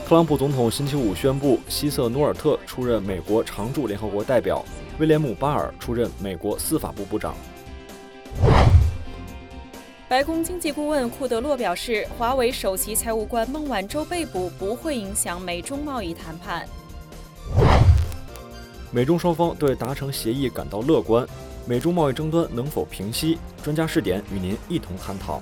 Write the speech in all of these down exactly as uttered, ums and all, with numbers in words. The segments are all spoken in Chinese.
特朗普总统星期五宣布，希瑟·努尔特出任美国常驻联合国代表，威廉姆·巴尔出任美国司法部部长。 白宫经济顾问库德洛表示，华为首席财务官孟晚舟被捕不会影响美中贸易谈判。 美中双方对达成协议感到乐观，美中贸易争端能否平息？专家视点与您一同探讨。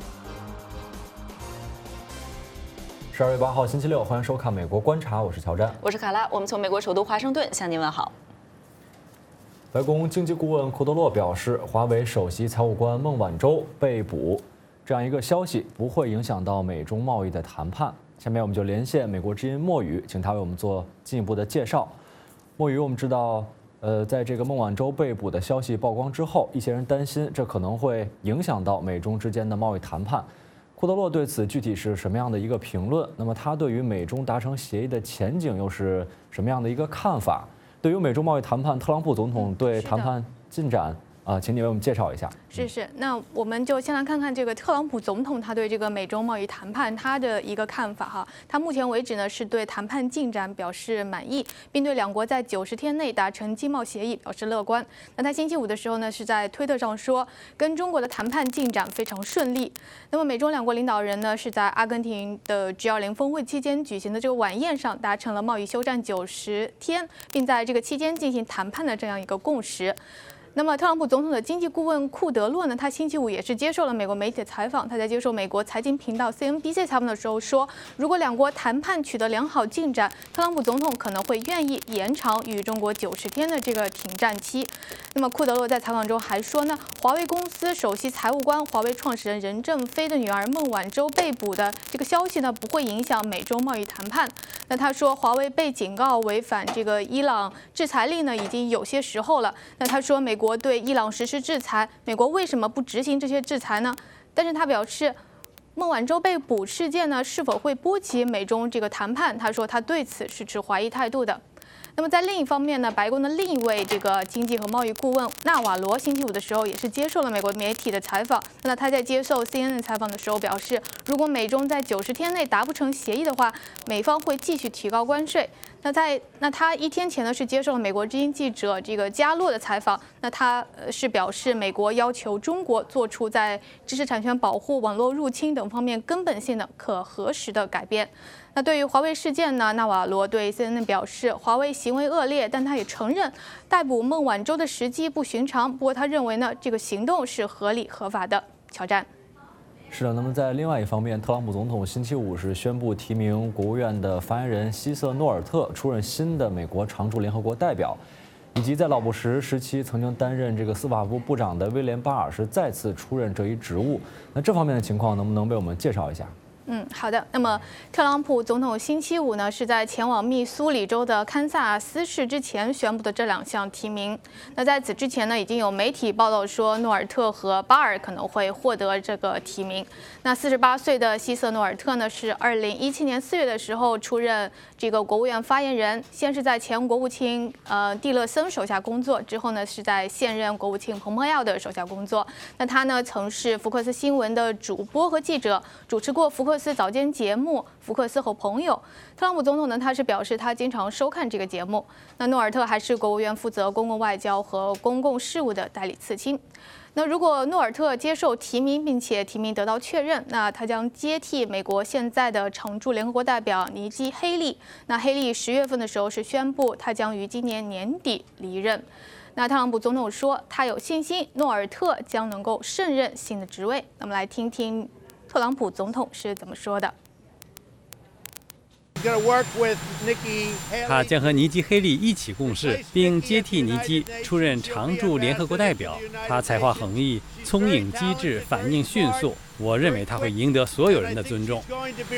十二月八号星期六，欢迎收看《美国观察》，我是乔詹， 我是卡拉，我们从美国首都华盛顿向您问好。 白宫经济顾问库德洛表示，华为首席财务官孟晚舟被捕，这样一个消息不会影响到美中贸易的谈判。下面我们就连线美国之音莫宇，请他为我们做进一步的介绍。莫宇，我们知道，呃，在这个孟晚舟被捕的消息曝光之后，一些人担心这可能会影响到美中之间的贸易谈判。库德洛对此具体是什么样的一个评论？那么他对于美中达成协议的前景又是什么样的一个看法？对于美中贸易谈判，特朗普总统对谈判进展啊，请你为我们介绍一下。 是是，那我们就先来看看这个特朗普总统他对这个美中贸易谈判他的一个看法哈。他目前为止呢是对谈判进展表示满意，并对两国在九十天内达成经贸协议表示乐观。那他星期五的时候呢是在推特上说，跟中国的谈判进展非常顺利。那么美中两国领导人呢是在阿根廷的 G 二十峰会期间举行的这个晚宴上达成了贸易休战九十天，并在这个期间进行谈判的这样一个共识。那么，特朗普总统的经济顾问库德洛呢，他星期五也是接受了美国媒体的采访。他在接受美国财经频道 C N B C 采访的时候说，如果两国谈判取得良好进展，特朗普总统可能会愿意延长与中国九十天的这个停战期。那么，库德洛在采访中还说呢，华为公司首席财务官、华为创始人任正非的女儿孟晚舟被捕的这个消息呢，不会影响美中贸易谈判。那他说，华为被警告违反这个伊朗制裁令呢，已经有些时候了。那他说，美国国对伊朗实施制裁，美国为什么不执行这些制裁呢？但是他表示，孟晚舟被捕事件呢，是否会波及美中这个谈判？他说他对此是持怀疑态度的。那么在另一方面呢，白宫的另一位这个经济和贸易顾问纳瓦罗星期五的时候也是接受了美国媒体的采访。那他在接受 C N N 采访的时候表示，如果美中在九十天内达不成协议的话，美方会继续提高关税。那在那他一天前呢是接受了美国之音记者这个加洛的采访，那他是表示美国要求中国做出在知识产权保护、网络入侵等方面根本性的可核实的改变。那对于华为事件呢，纳瓦罗对 C N N 表示，华为行为恶劣，但他也承认逮捕孟晚舟的时机不寻常。不过他认为呢，这个行动是合理合法的。乔战。 是的，那么在另外一方面，特朗普总统星期五是宣布提名国务院的发言人希瑟·诺尔特出任新的美国常驻联合国代表，以及在老布什时期曾经担任这个司法部部长的威廉·巴尔是再次出任这一职务。那这方面的情况能不能为我们介绍一下？ 嗯，好的。那么，特朗普总统星期五呢，是在前往密苏里州的堪萨斯市之前宣布的这两项提名。那在此之前呢，已经有媒体报道说，诺尔特和巴尔可能会获得这个提名。那四十八岁的希瑟·诺尔特呢，是二零一七年四月的时候出任这个国务院发言人，先是在前国务卿呃蒂勒森手下工作，之后呢是在现任国务卿蓬佩奥的手下工作。那他呢曾是福克斯新闻的主播和记者，主持过福克斯早间节目《福克斯和朋友》。特朗普总统呢，他是表示他经常收看这个节目。那诺尔特还是国务院负责公共外交和公共事务的代理次卿。那如果诺尔特接受提名，并且提名得到确认，那他将接替美国现在的常驻联合国代表尼基·黑利。那黑利十月份的时候是宣布他将于今年年底离任。那特朗普总统说，他有信心诺尔特将能够胜任新的职位。那么来听听特朗普总统是怎么说的。 他将和尼基·黑利一起共事，并接替尼基出任常驻联合国代表。他才华横溢、聪颖机智、反应迅速，我认为他会赢得所有人的尊重。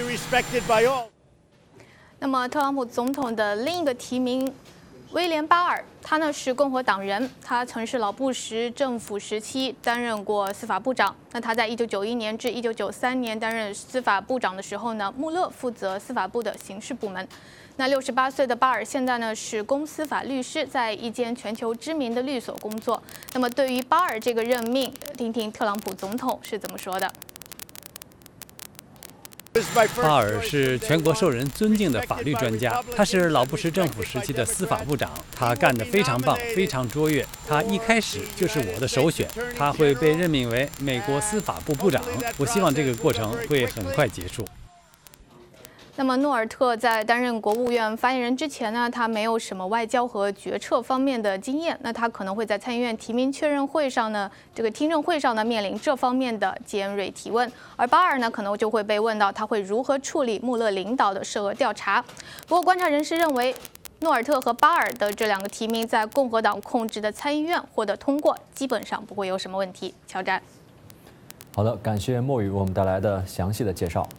那么，特朗普总统的另一个提名威廉·巴尔，他呢是共和党人，他曾是老布什政府时期担任过司法部长。那他在一九九一年至一九九三年担任司法部长的时候呢，穆勒负责司法部的刑事部门。那六十八岁的巴尔现在呢是公司法律师，在一间全球知名的律所工作。那么对于巴尔这个任命，听听特朗普总统是怎么说的。 巴尔是全国受人尊敬的法律专家，他是老布什政府时期的司法部长，他干得非常棒，非常卓越。他一开始就是我的首选，他会被任命为美国司法部部长。我希望这个过程会很快结束。 那么诺尔特在担任国务院发言人之前呢，他没有什么外交和决策方面的经验，那他可能会在参议院提名确认会上呢，这个听证会上呢面临这方面的尖锐提问。而巴尔呢，可能就会被问到他会如何处理穆勒领导的涉俄调查。不过，观察人士认为，诺尔特和巴尔的这两个提名在共和党控制的参议院获得通过，基本上不会有什么问题。乔战。 好的，感谢墨雨为我们带来的详细的介绍。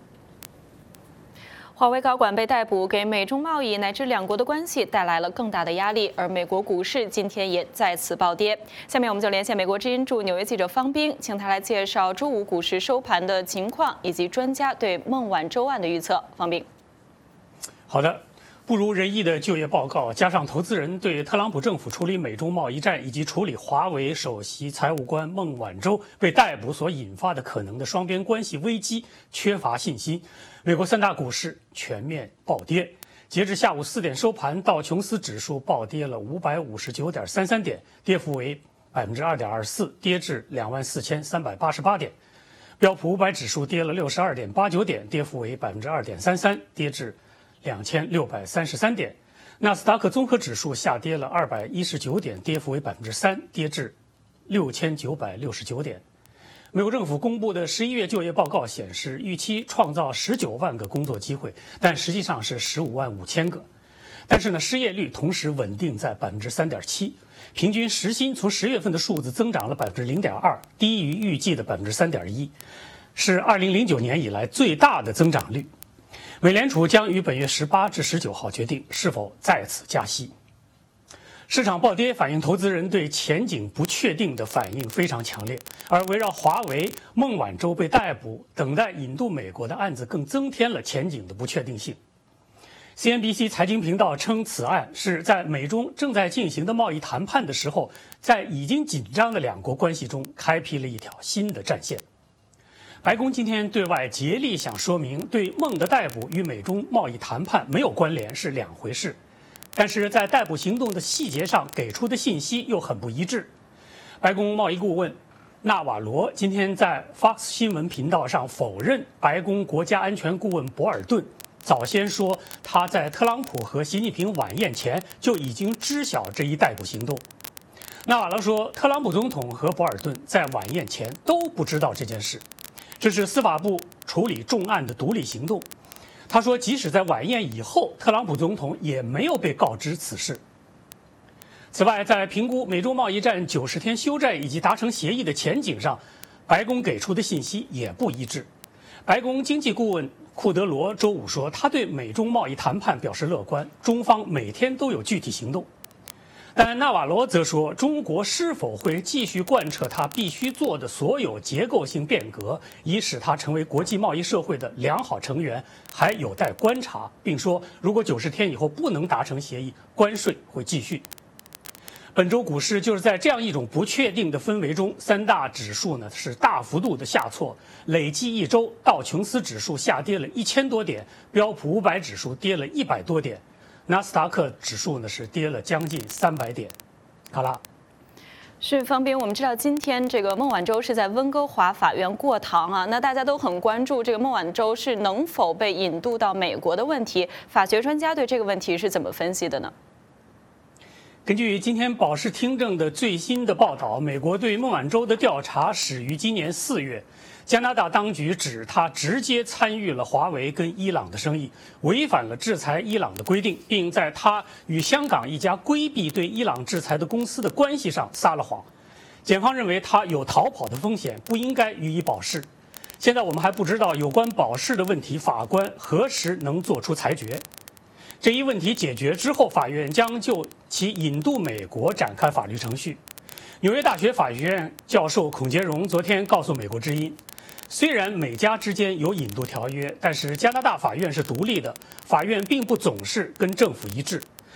华为高管被逮捕，给美中贸易乃至两国的关系带来了更大的压力，而美国股市今天也再次暴跌。下面我们就连线美国之音驻纽约记者方冰，请他来介绍周五股市收盘的情况以及专家对孟晚舟案的预测。方冰， 好的。不如人意的就业报告，加上投资人对特朗普政府处理美中贸易战以及处理华为首席财务官孟晚舟被逮捕所引发的可能的双边关系危机缺乏信心，美国三大股市全面暴跌。截至下午四点收盘，道琼斯指数暴跌了五百五十九点三三点，跌幅为百分之二点二四，跌至两万四千三百八十八点。标普五百指数跌了六十二点八九点，跌幅为百分之二点三三，跌至两千六百三十三点，纳斯达克综合指数下跌了二百一十九点，跌幅为百分之三，跌至六千九百六十九点。美国政府公布的十一月就业报告显示，预期创造十九万个工作机会，但实际上是十五万五千个。但是呢，失业率同时稳定在百分之三点七，平均时薪从十月份的数字增长了百分之零点二，低于预计的百分之三点一，是二零零九年以来最大的增长率。美联储将于本月十八至十九号决定是否再次加息。市场暴跌反映投资人对前景不确定的反应非常强烈，而围绕华为、孟晚舟被逮捕、等待引渡美国的案子更增添了前景的不确定性。C N B C 财经频道称，此案是在美中正在进行的贸易谈判的时候，在已经紧张的两国关系中开辟了一条新的战线。白宫今天对外竭力想说明，对孟的逮捕与美中贸易谈判没有关联是两回事，但是在逮捕行动的细节上给出的信息又很不一致。白宫贸易顾问纳瓦罗今天在 Fox 新闻频道上否认白宫国家安全顾问博尔顿早先说他在特朗普和习近平晚宴前就已经知晓这一逮捕行动。纳瓦罗说，特朗普总统和博尔顿在晚宴前都不知道这件事。这是司法部处理重案的独立行动。他说，即使在晚宴以后，特朗普总统也没有被告知此事。此外，在评估美中贸易战九十天休战以及达成协议的前景上，白宫给出的信息也不一致。白宫经济顾问库德罗周五说，他对美中贸易谈判表示乐观，中方每天都有具体行动。但纳瓦罗则说，中国是否会继续贯彻他必须做的所有结构性变革，以使他成为国际贸易社会的良好成员，还有待观察，并说，如果九十天以后不能达成协议，关税会继续。本周股市就是在这样一种不确定的氛围中，三大指数呢是大幅度的下挫，累计一周，道琼斯指数下跌了一千多点，标普五百指数跌了一百多点。纳斯达克指数呢是跌了将近三百点。卡拉， 是方斌，我们知道今天这个孟晚舟是在温哥华法院过堂啊，那大家都很关注这个孟晚舟是能否被引渡到美国的问题。法学专家对这个问题是怎么分析的呢？ 根据今天保释听证的最新的报道，美国对孟晚舟的调查始于今年四月。加拿大当局指他直接参与了华为跟伊朗的生意，违反了制裁伊朗的规定，并在他与香港一家规避对伊朗制裁的公司的关系上撒了谎。检方认为他有逃跑的风险，不应该予以保释。现在我们还不知道有关保释的问题，法官何时能做出裁决。这一问题解决之后，法院将就其引渡美国展开法律程序。纽约大学法学院教授孔杰荣昨天告诉美国之音，虽然美加之间有引渡条约，但是加拿大法院是独立的，法院并不总是跟政府一致。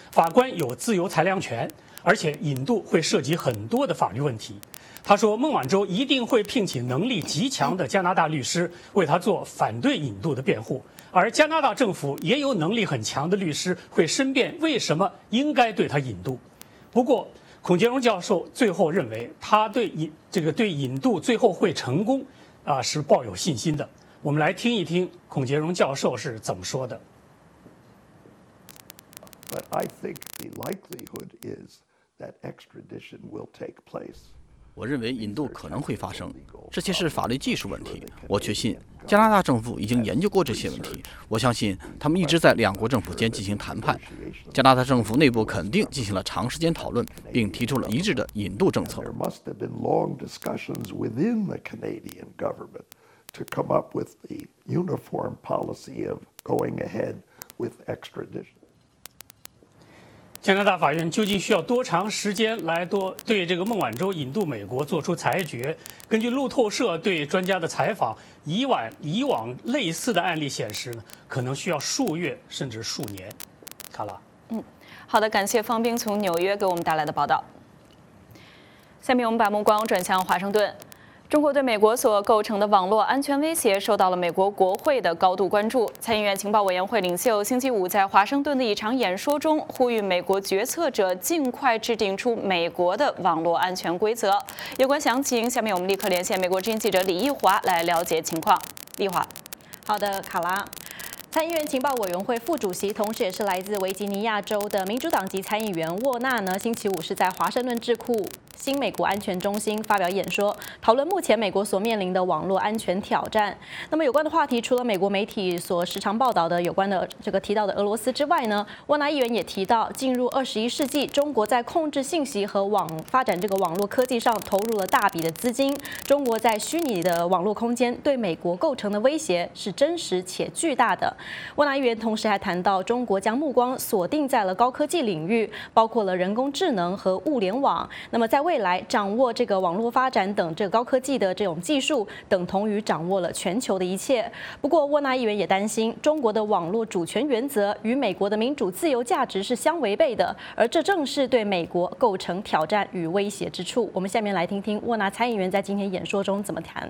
法官有自由裁量权，而且引渡会涉及很多的法律问题。他说，孟晚舟一定会聘请能力极强的加拿大律师为他做反对引渡的辩护，而加拿大政府也有能力很强的律师会申辩为什么应该对他引渡。不过，孔杰荣教授最后认为，他对引这个对引渡最后会成功啊是抱有信心的。我们来听一听孔杰荣教授是怎么说的。 But I think the likelihood is that extradition will take place. 我认为引渡可能会发生，这些是法律技术问题。我确信加拿大政府已经研究过这些问题。我相信他们一直在两国政府间进行谈判。加拿大政府内部肯定进行了长时间讨论，并提出了一致的引渡政策。 There must have been long discussions within the Canadian government to come up with the uniform policy of going ahead with extradition. 加拿大法院究竟需要多长时间来多对这个孟晚舟引渡美国做出裁决？根据路透社对专家的采访，以往以往类似的案例显示呢，可能需要数月甚至数年。卡拉， 嗯，好的，感谢方斌从纽约给我们带来的报道。下面我们把目光转向华盛顿。 中国对美国所构成的网络安全威胁受到了美国国会的高度关注。参议院情报委员会领袖星期五在华盛顿的一场演说中，呼吁美国决策者尽快制定出美国的网络安全规则。有关详情，下面我们立刻连线美国之音记者李毅华来了解情况。丽华， 好的，卡拉。 参议院情报委员会副主席，同时也是来自维吉尼亚州的民主党籍参议员沃纳呢，星期五是在华盛顿智库新美国安全中心发表演说，讨论目前美国所面临的网络安全挑战。那么有关的话题，除了美国媒体所时常报道的有关的这个提到的俄罗斯之外呢，沃纳议员也提到，进入二十一世纪，中国在控制信息和网发展这个网络科技上投入了大笔的资金。中国在虚拟的网络空间对美国构成的威胁是真实且巨大的。 沃纳议员同时还谈到，中国将目光锁定在了高科技领域，包括了人工智能和物联网。那么在未来，掌握这个网络发展等这个高科技的这种技术，等同于掌握了全球的一切。不过，沃纳议员也担心，中国的网络主权原则与美国的民主自由价值是相违背的，而这正是对美国构成挑战与威胁之处。我们下面来听听沃纳参议员在今天演说中怎么谈。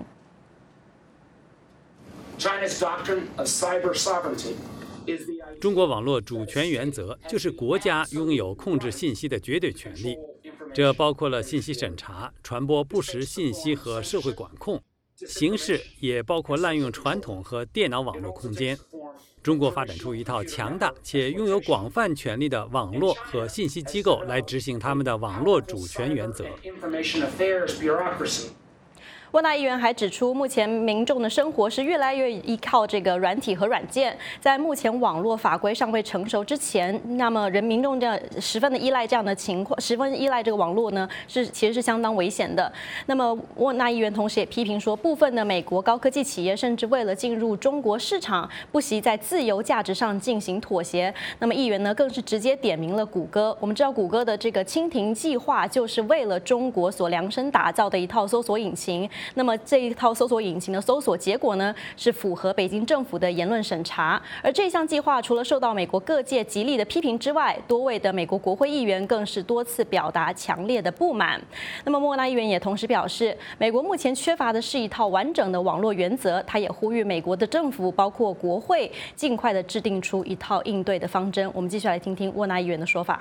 中国网络主权原则就是国家拥有控制信息的绝对权利，这包括了信息审查、传播不实信息和社会管控，形式也包括滥用传统和电脑网络空间。中国发展出一套强大且拥有广泛权力的网络和信息机构来执行他们的网络主权原则。 沃纳议员还指出，目前民众的生活是越来越依靠这个软体和软件，在目前网络法规尚未成熟之前，那么人民众这样十分的依赖这样的情况，十分依赖这个网络呢，是其实是相当危险的。那么沃纳议员同时也批评说，部分的美国高科技企业甚至为了进入中国市场，不惜在自由价值上进行妥协。那么议员呢，更是直接点名了谷歌。我们知道，谷歌的这个蜻蜓计划就是为了中国所量身打造的一套搜索引擎。 那么这一套搜索引擎的搜索结果呢，是符合北京政府的言论审查。而这项计划除了受到美国各界极力的批评之外，多位的美国国会议员更是多次表达强烈的不满。那么莫纳议员也同时表示，美国目前缺乏的是一套完整的网络原则。他也呼吁美国的政府，包括国会，尽快的制定出一套应对的方针。我们继续来听听沃纳议员的说法。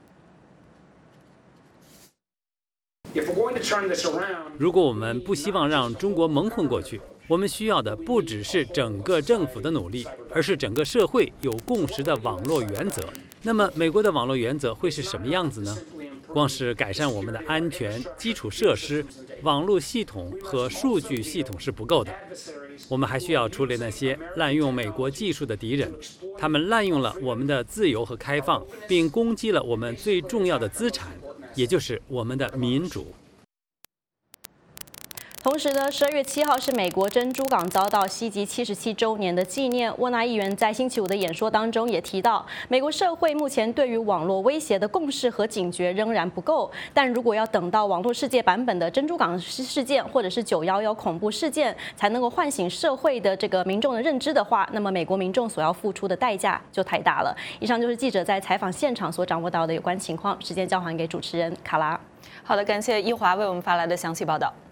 如果我们不希望让中国蒙混过去，我们需要的不只是整个政府的努力，而是整个社会有共识的网络原则。那么，美国的网络原则会是什么样子呢？光是改善我们的安全基础设施、网络系统和数据系统是不够的，我们还需要处理那些滥用美国技术的敌人。他们滥用了我们的自由和开放，并攻击了我们最重要的资产。 也就是我们的民主。 同时呢，十二月七号是美国珍珠港遭到袭击七十七周年的纪念。沃纳议员在星期五的演说当中也提到，美国社会目前对于网络威胁的共识和警觉仍然不够，但如果要等到网络世界版本的珍珠港事件或者是九一一恐怖事件才能够唤醒社会的这个民众的认知的话，那么美国民众所要付出的代价就太大了。以上就是记者在采访现场所掌握到的有关情况。时间交还给主持人卡拉。 好的，感谢一华为我们发来的详细报道。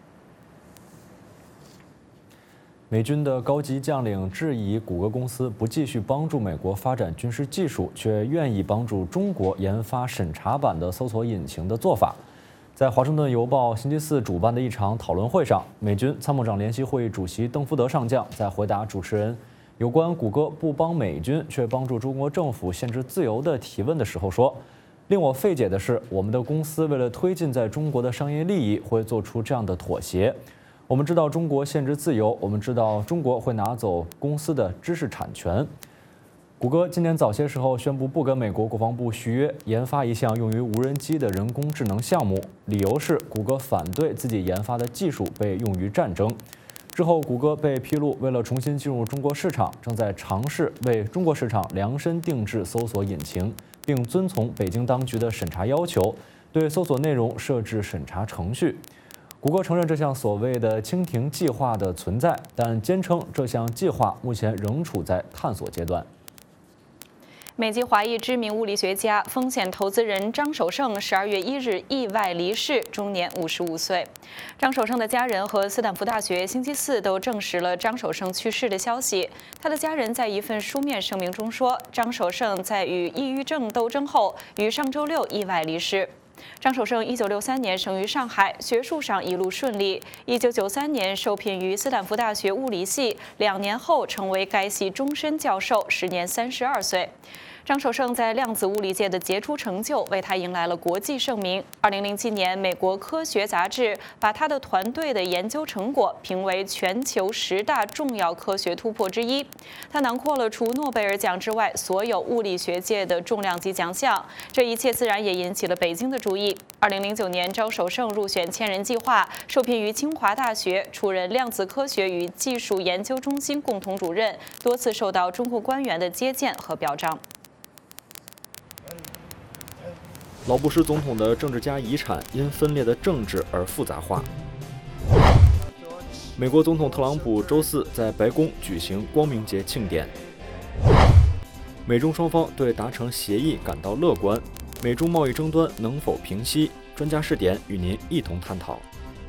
美军的高级将领质疑谷歌公司不继续帮助美国发展军事技术，却愿意帮助中国研发审查版的搜索引擎的做法。在华盛顿邮报星期四主办的一场讨论会上，美军参谋长联席会主席邓福德上将在回答主持人有关谷歌不帮美军却帮助中国政府限制自由的提问的时候说：“令我费解的是，我们的公司为了推进在中国的商业利益，会做出这样的妥协。我们知道中国限制自由，我们知道中国会拿走公司的知识产权。”谷歌今年早些时候宣布不跟美国国防部续约，研发一项用于无人机的人工智能项目，理由是谷歌反对自己研发的技术被用于战争。之后，谷歌被披露，为了重新进入中国市场，正在尝试为中国市场量身定制搜索引擎，并遵从北京当局的审查要求，对搜索内容设置审查程序。谷歌承认这项所谓的蜻蜓计划的存在，但坚称这项计划目前仍处在探索阶段。 美籍华裔知名物理学家、风险投资人张守胜十二月一日意外离世，终年五十五岁。张守胜的家人和斯坦福大学星期四都证实了张守胜去世的消息。他的家人在一份书面声明中说，张守胜在与抑郁症斗争后，于上周六意外离世。张守胜一九六三年生于上海，学术上一路顺利。一九九三年受聘于斯坦福大学物理系，两年后成为该系终身教授，时年三十二岁。张守胜在量子物理界的杰出成就为他迎来了国际盛名。二零零七年，美国科学杂志把他的团队的研究成果评为全球十大重要科学突破之一。他囊括了除诺贝尔奖之外所有物理学界的重量级奖项。这一切自然也引起了北京的注意。二零零九年，张守胜入选千人计划，受聘于清华大学，出任量子科学与技术研究中心共同主任，多次受到中国官员的接见和表彰。 老布什总统的政治家遗产因分裂的政治而复杂化。美国总统特朗普周四在白宫举行光明节庆典。美中双方对达成协议感到乐观，美中贸易争端能否平息？专家视点与您一同探讨。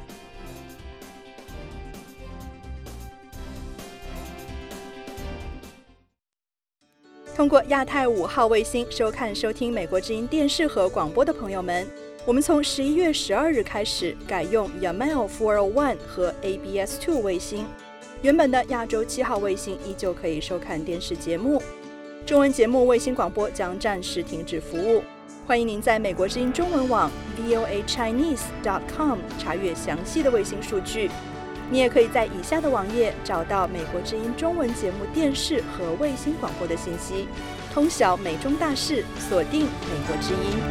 通过亚太五号卫星收看、收听美国之音电视和广播的朋友们，我们从十一月十二日开始改用 Yamal 四二一和 A B S 二卫星，原本的亚洲七号卫星依旧可以收看电视节目。中文节目卫星广播将暂时停止服务。欢迎您在美国之音中文网 V O A Chinese dot com 查阅详细的卫星数据。你也可以在以下的网页找到美国之音中文节目电视和卫星广播的信息，通晓美中大事，锁定美国之音。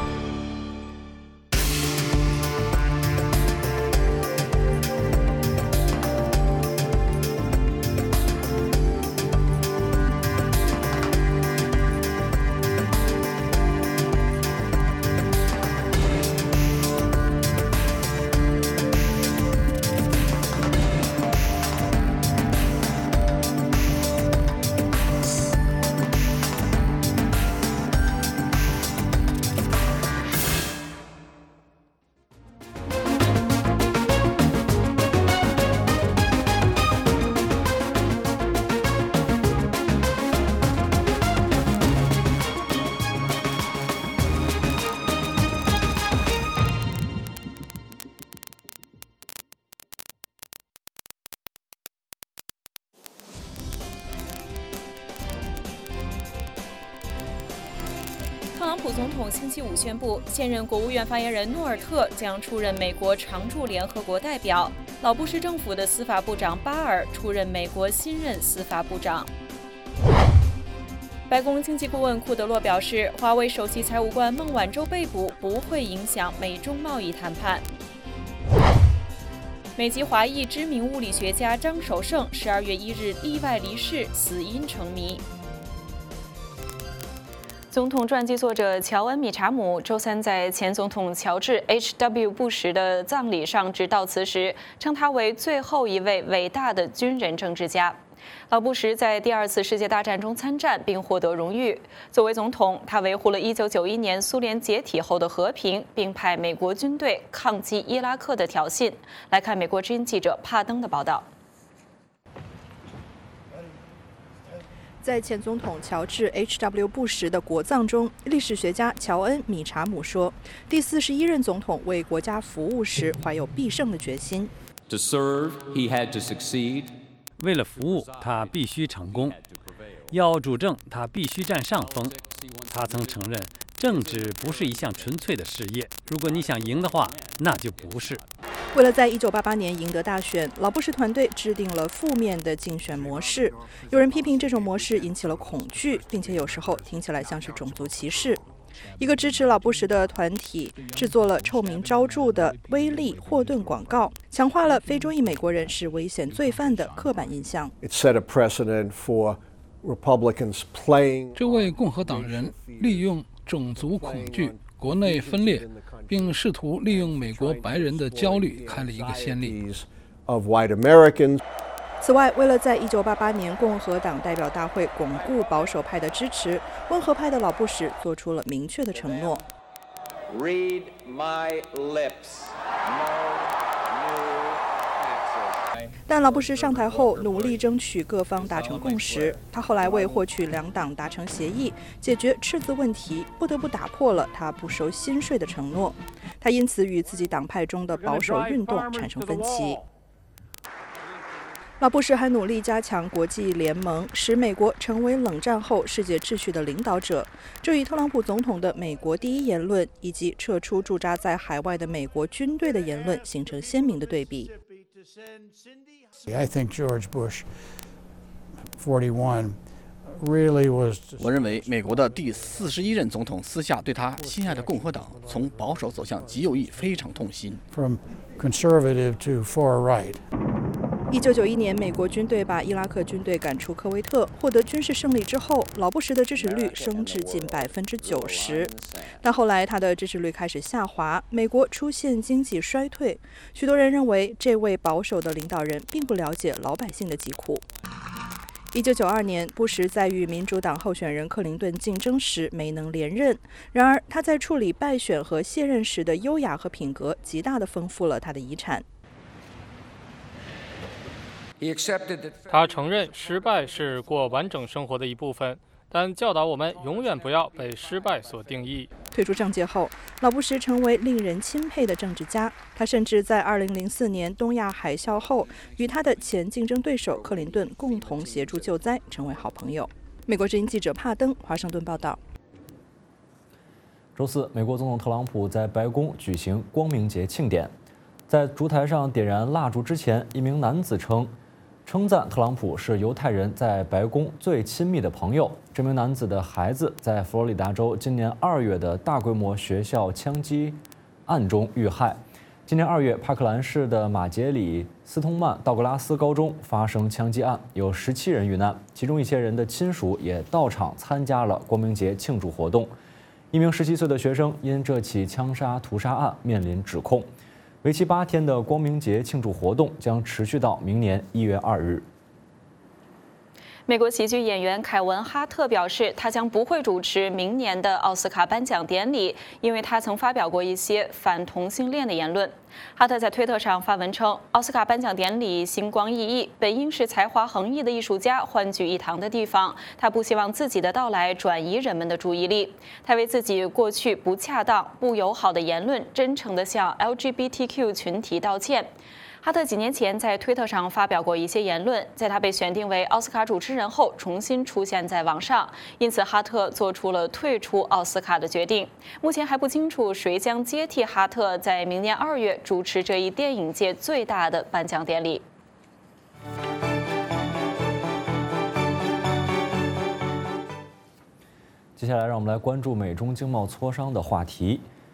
特朗普总统星期五宣布，现任国务院发言人诺尔特将出任美国常驻联合国代表，老布什政府的司法部长巴尔出任美国新任司法部长。白宫经济顾问库德洛表示，华为首席财务官孟晚舟被捕不会影响美中贸易谈判。 美籍华裔知名物理学家张守胜十二月一日意外离世，死因成谜。总统传记作者乔恩·米查姆周三在前总统乔治 H W 布什的葬礼上致悼词时，称他为最后一位伟大的军人政治家。老布什在第二次世界大战中参战并获得荣誉。作为总统，他维护了一九九一年苏联解体后的和平，并派美国军队抗击伊拉克的挑衅。来看美国之音记者帕登的报道。 在前总统乔治 H W 布什的国葬中，历史学家乔恩·米查姆说，第四十一任总统为国家服务时怀有必胜的决心。 To serve, he had to succeed. 为了服务，他必须成功；要主政，他必须占上风。他曾承认，政治不是一项纯粹的事业，如果你想赢的话，那就不是。 为了在一九八八年赢得大选，老布什团队制定了负面的竞选模式。有人批评这种模式引起了恐惧，并且有时候听起来像是种族歧视。一个支持老布什的团体制作了臭名昭著的威利霍顿广告，强化了非洲裔美国人是危险罪犯的刻板印象。 It set a precedent for Republicans playing. 这为共和党人利用种族恐惧、国内分裂，并试图利用美国白人的焦虑开了一个先例。 Of white Americans. 此外，为了在一九八八年共和党代表大会巩固保守派的支持，温和派的老布什做出了明确的承诺。 Read my lips. No new taxes. 但老布什上台后努力争取各方达成共识，他后来为获取两党达成协议、解决赤字问题，不得不打破了他不收薪税的承诺。他因此与自己党派中的保守运动产生分歧。老布什还努力加强国际联盟，使美国成为冷战后世界秩序的领导者。这与特朗普总统的美国第一言论以及撤出驻扎在海外的美国军队的言论形成鲜明的对比。 I think George Bush forty-one really was. 我认为美国的第四十一任总统私下对他心爱的共和党从保守走向极右翼非常痛心。 From conservative to far right. 一九九一年，美国军队把伊拉克军队赶出科威特，获得军事胜利之后，老布什的支持率升至近百分之九十。但后来他的支持率开始下滑，美国出现经济衰退。许多人认为，这位保守的领导人并不了解老百姓的疾苦。一九九二年，布什在与民主党候选人克林顿竞争时没能连任。然而，他在处理败选和卸任时的优雅和品格，极大地丰富了他的遗产。 他承认失败是过完整生活的一部分，但教导我们永远不要被失败所定义。 退出政界后，老布什成为令人钦佩的政治家。他甚至在二零零四年东亚海啸后，与他的前竞争对手克林顿共同协助救灾，成为好朋友。美国之音记者帕登华盛顿报道。 周四，美国总统特朗普在白宫举行光明节庆典，在烛台上点燃蜡烛之前，一名男子称。称赞特朗普是犹太人在白宫最亲密的朋友。这名男子的孩子在佛罗里达州今年二月的大规模学校枪击案中遇害。今年二月，帕克兰市的马杰里斯通曼道格拉斯高中发生枪击案，有十七人遇难，其中一些人的亲属也到场参加了光明节庆祝活动。一名十七岁的学生因这起枪杀屠杀案面临指控。为期八天的光明节庆祝活动将持续到明年一月二日。 美国喜剧演员凯文·哈特表示，他将不会主持明年的奥斯卡颁奖典礼，因为他曾发表过一些反同性恋的言论。哈特在推特上发文称，奥斯卡颁奖典礼星光熠熠，本应是才华横溢的艺术家欢聚一堂的地方。他不希望自己的到来转移人们的注意力。他为自己过去不恰当、不友好的言论，真诚地向 L G B T Q 群体道歉。哈特几年前在推特上发表过一些言论，在他被选定为奥斯卡主持人后，重新出现在网上，因此哈特做出了退出奥斯卡的决定。目前还不清楚谁将接替哈特在明年二月主持这一电影界最大的颁奖典礼。 接下来，让我们来关注美中经贸磋商的话题。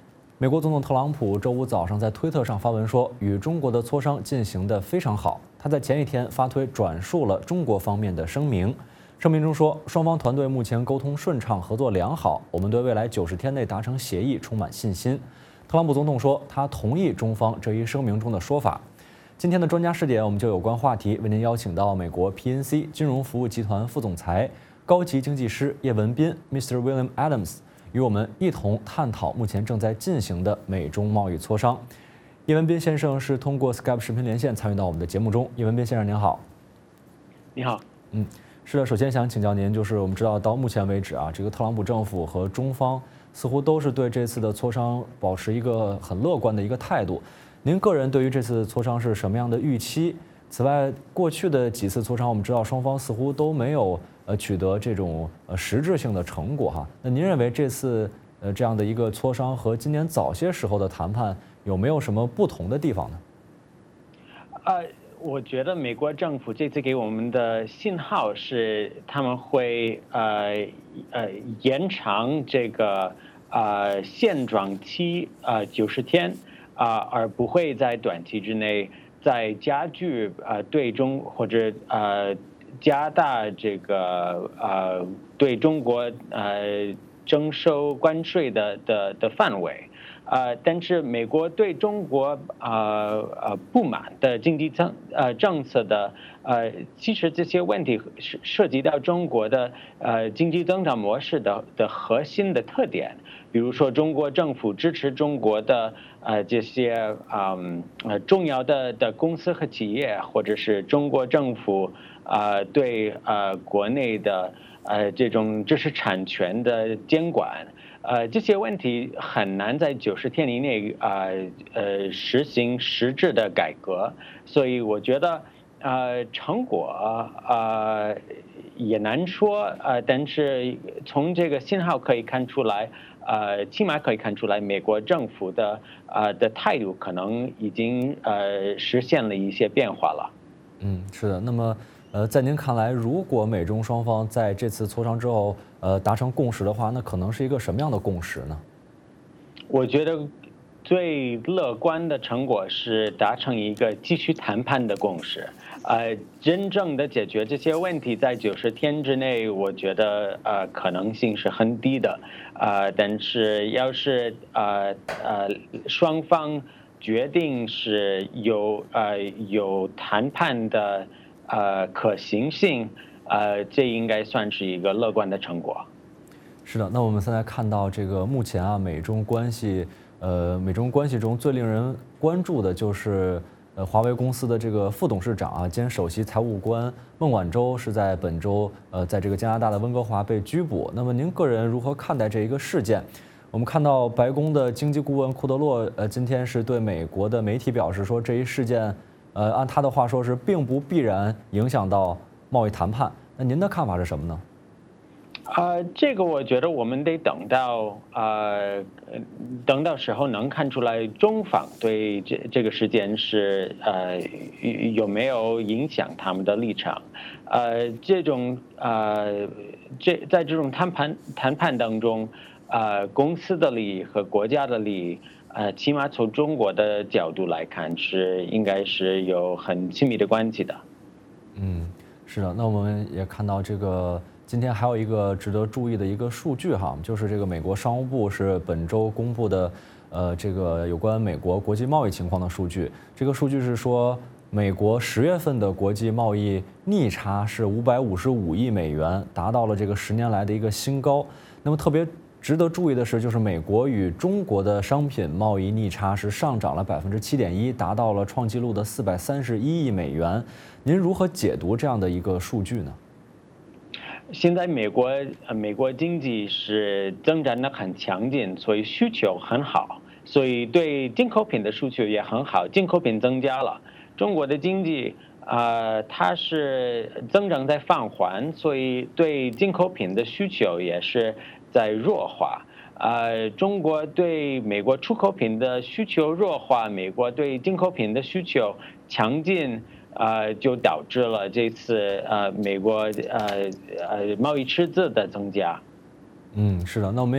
美国总统特朗普周五早上在推特上发文说，与中国的磋商进行得非常好。他在前一天发推转述了中国方面的声明，声明中说，双方团队目前沟通顺畅，合作良好，我们对未来九十天内达成协议充满信心。特朗普总统说，他同意中方这一声明中的说法。今天的专家视点，我们就有关话题为您邀请到美国 P N C 金融服务集团副总裁、高级经济师叶文斌 Mister William Adams 与我们一同探讨目前正在进行的美中贸易磋商。叶文斌先生是通过 Skype 视频连线参与到我们的节目中。叶文斌先生您好。 你好。 嗯，是的，首先想请教您，就是我们知道到目前为止啊，这个特朗普政府和中方似乎都是对这次的磋商保持一个很乐观的一个态度。您个人对于这次磋商是什么样的预期？此外，过去的几次磋商，我们知道双方似乎都没有呃取得这种呃实质性的成果哈。那您认为这次呃这样的一个磋商和今年早些时候的谈判有没有什么不同的地方呢？ 呃，我觉得美国政府这次给我们的信号是他们会呃呃延长这个呃现状期呃九十天。啊、呃，而不会在短期之内再加剧呃对中或者呃加大这个呃对中国呃征收关税的的的范围，呃，但是美国对中国呃呃不满的经济政呃政策的呃，其实这些问题是涉及到中国的呃经济增长模式的的核心的特点。比如说，中国政府支持中国的呃这些嗯呃重要的的公司和企业，或者是中国政府呃对呃国内的呃这种知识产权的监管，呃这些问题很难在九十天以内呃呃实行实质的改革，所以我觉得呃成果呃也难说，呃但是从这个信号可以看出来。呃，起码可以看出来，美国政府的呃的态度可能已经呃实现了一些变化了。 嗯，是的。那么，呃，在您看来，如果美中双方在这次磋商之后，呃，达成共识的话，那可能是一个什么样的共识呢？ 我觉得最乐观的成果是达成一个继续谈判的共识。呃，真正的解决这些问题在九十天之内，我觉得呃可能性是很低的。呃，但是要是呃呃双方决定是有呃有谈判的呃可行性，呃，这应该算是一个乐观的成果。 是的，那我们现在看到这个目前啊，美中关系，呃，美中关系中最令人关注的就是。呃，华为公司的这个副董事长啊兼首席财务官孟晚舟是在本周呃，在这个加拿大的温哥华被拘捕。那么您个人如何看待这一个事件？我们看到白宫的经济顾问库德洛呃今天是对美国的媒体表示说，这一事件呃按他的话说是并不必然影响到贸易谈判。那您的看法是什么呢？ 呃，这个我觉得我们得等到呃，等到时候能看出来中方对这这个事件是呃有没有影响他们的立场。呃，这种呃这在这种谈判谈判当中，呃，公司的利益和国家的利益，呃，起码从中国的角度来看是应该是有很亲密的关系的。 嗯，是的。那我们也看到这个。今天还有一个值得注意的一个数据哈，就是这个美国商务部是本周公布的，呃，这个有关美国国际贸易情况的数据。这个数据是说，美国十月份的国际贸易逆差是五百五十五亿美元，达到了这个十年来的一个新高。那么特别值得注意的是，就是美国与中国的商品贸易逆差是上涨了百分之七点一，达到了创纪录的四百三十一亿美元。您如何解读这样的一个数据呢？ 现在美国呃美国经济是增长得很强劲，所以需求很好，所以对进口品的需求也很好，进口品增加了。中国的经济呃它是增长在放缓，所以对进口品的需求也是在弱化。呃，中国对美国出口品的需求弱化，美国对进口品的需求强劲。呃，就导致了这次呃美国呃呃贸易赤字的增加。 嗯，是的。那我们也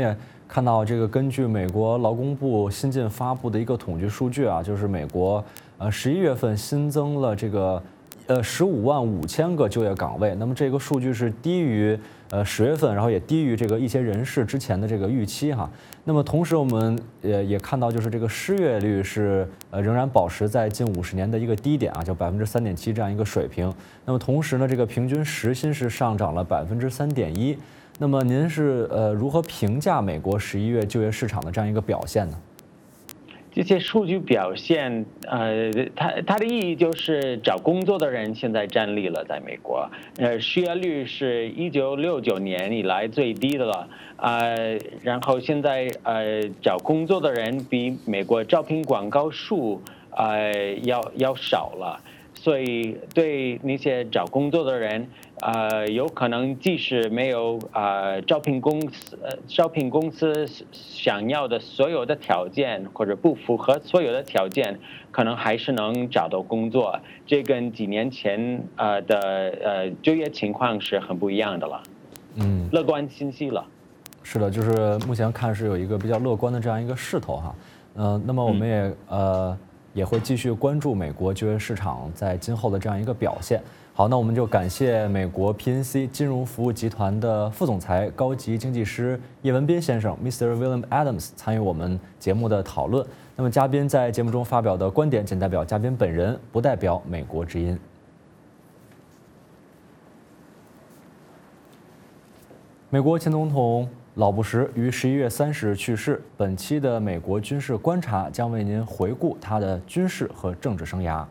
看到这个，根据美国劳工部新近发布的一个统计数据啊，就是美国呃十一月份新增了这个呃十五万五千个就业岗位，那么这个数据是低于呃十月份，然后也低于这个一些人士之前的这个预期哈。那么同时我们也也看到，就是这个失业率是呃仍然保持在近五十年的一个低点啊，就百分之三点七这样一个水平。那么同时呢，这个平均时薪是上涨了百分之三点一。那么您是呃如何评价美国十一月就业市场的这样一个表现呢？ 这些数据表现，呃，它它的意义就是找工作的人现在站立了，在美国，呃，失业率是一九六九年以来最低的了，呃，然后现在呃找工作的人比美国招聘广告数呃要要少了。所以，对那些找工作的人，呃，有可能即使没有呃招聘公司、呃、招聘公司想要的所有的条件，或者不符合所有的条件，可能还是能找到工作。这跟几年前呃的呃就业情况是很不一样的了。嗯，乐观清晰了。 是的，就是目前看是有一个比较乐观的这样一个势头哈。嗯、呃，那么我们也、嗯、呃。也会继续关注美国就业市场在今后的这样一个表现。好，那我们就感谢美国 P N C 金融服务集团的副总裁、高级经济师叶文斌先生 ，Mister William Adams 参与我们节目的讨论。那么，嘉宾在节目中发表的观点仅代表嘉宾本人，不代表美国之音。美国前总统老布什于十一月三十日去世。本期的美国军事观察将为您回顾他的军事和政治生涯。